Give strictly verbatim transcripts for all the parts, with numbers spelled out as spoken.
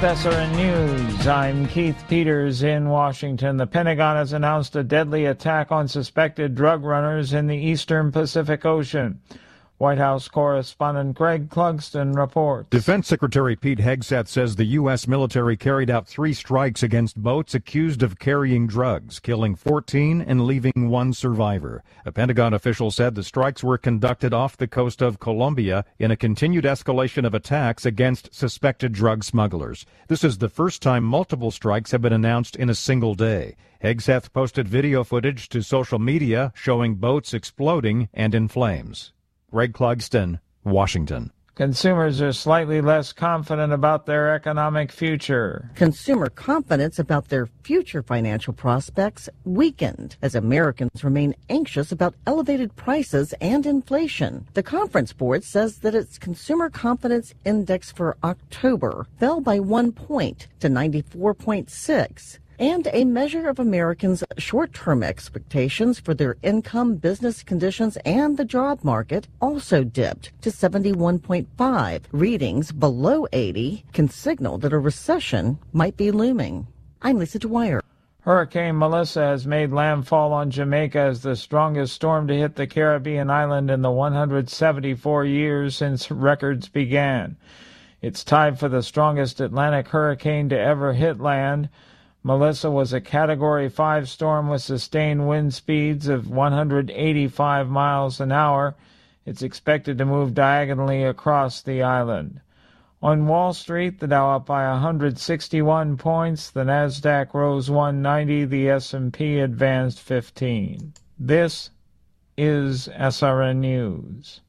With S R N News, I'm Keith Peters in Washington. The Pentagon has announced a deadly attack on suspected drug runners in the eastern Pacific Ocean. White House correspondent Greg Clugston reports. Defense Secretary Pete Hegseth says the U S military carried out three strikes against boats accused of carrying drugs, killing fourteen and leaving one survivor. A Pentagon official said the strikes were conducted off the coast of Colombia in a continued escalation of attacks against suspected drug smugglers. This is the first time multiple strikes have been announced in a single day. Hegseth posted video footage to social media showing boats exploding and in flames. Greg Clugston, Washington. Consumers are slightly less confident about their economic future. Consumer confidence about their future financial prospects weakened as Americans remain anxious about elevated prices and inflation. The Conference Board says that its Consumer Confidence Index for October fell by one point to ninety-four point six. And a measure of Americans' short-term expectations for their income, business conditions, and the job market also dipped to seventy-one point five. Readings below eighty can signal that a recession might be looming. I'm Lisa Dwyer. Hurricane Melissa has made landfall on Jamaica as the strongest storm to hit the Caribbean island in the one hundred seventy-four years since records began. It's tied for the strongest Atlantic hurricane to ever hit land. Melissa was a Category five storm with sustained wind speeds of one hundred eighty-five miles an hour. It's expected to move diagonally across the island. On Wall Street, the Dow up by one hundred sixty-one points, the Nasdaq rose one ninety, the S and P advanced fifteen. This is S R N News.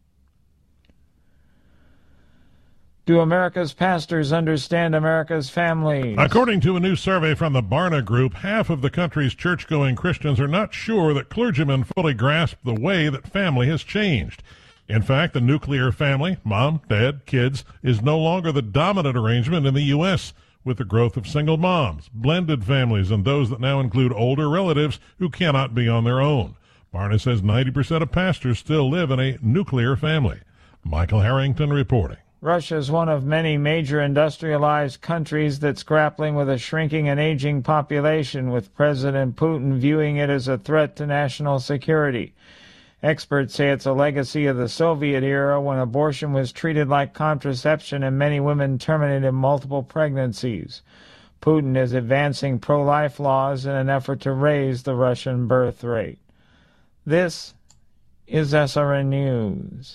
Do America's pastors understand America's families? According to a new survey from the Barna Group, half of the country's church-going Christians are not sure that clergymen fully grasp the way that family has changed. In fact, the nuclear family, mom, dad, kids, is no longer the dominant arrangement in the U S, with the growth of single moms, blended families, and those that now include older relatives who cannot be on their own. Barna says ninety percent of pastors still live in a nuclear family. Michael Harrington reporting. Russia is one of many major industrialized countries that's grappling with a shrinking and aging population, with President Putin viewing it as a threat to national security. Experts say it's a legacy of the Soviet era, when abortion was treated like contraception and many women terminated multiple pregnancies. Putin is advancing pro-life laws in an effort to raise the Russian birth rate. This is S R N News.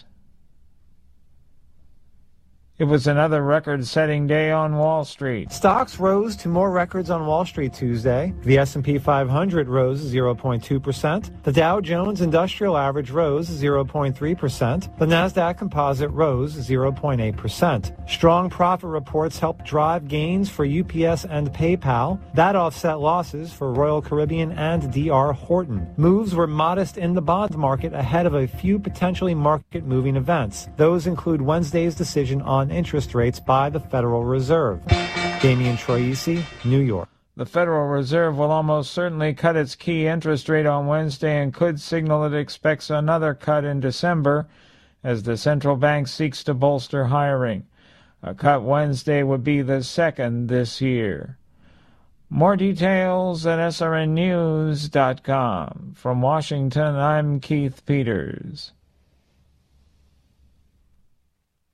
It was another record-setting day on Wall Street. Stocks rose to more records on Wall Street Tuesday. The S and P five hundred rose zero point two percent. The Dow Jones Industrial Average rose zero point three percent. The Nasdaq Composite rose zero point eight percent. Strong profit reports helped drive gains for U P S and PayPal. That offset losses for Royal Caribbean and D R Horton. Moves were modest in the bond market ahead of a few potentially market-moving events. Those include Wednesday's decision on interest rates by the Federal Reserve. Damian Troisi, New York. The Federal Reserve will almost certainly cut its key interest rate on Wednesday and could signal it expects another cut in December as the central bank seeks to bolster hiring. A cut Wednesday would be the second this year. More details at S R N news dot com. From Washington, I'm Keith Peters.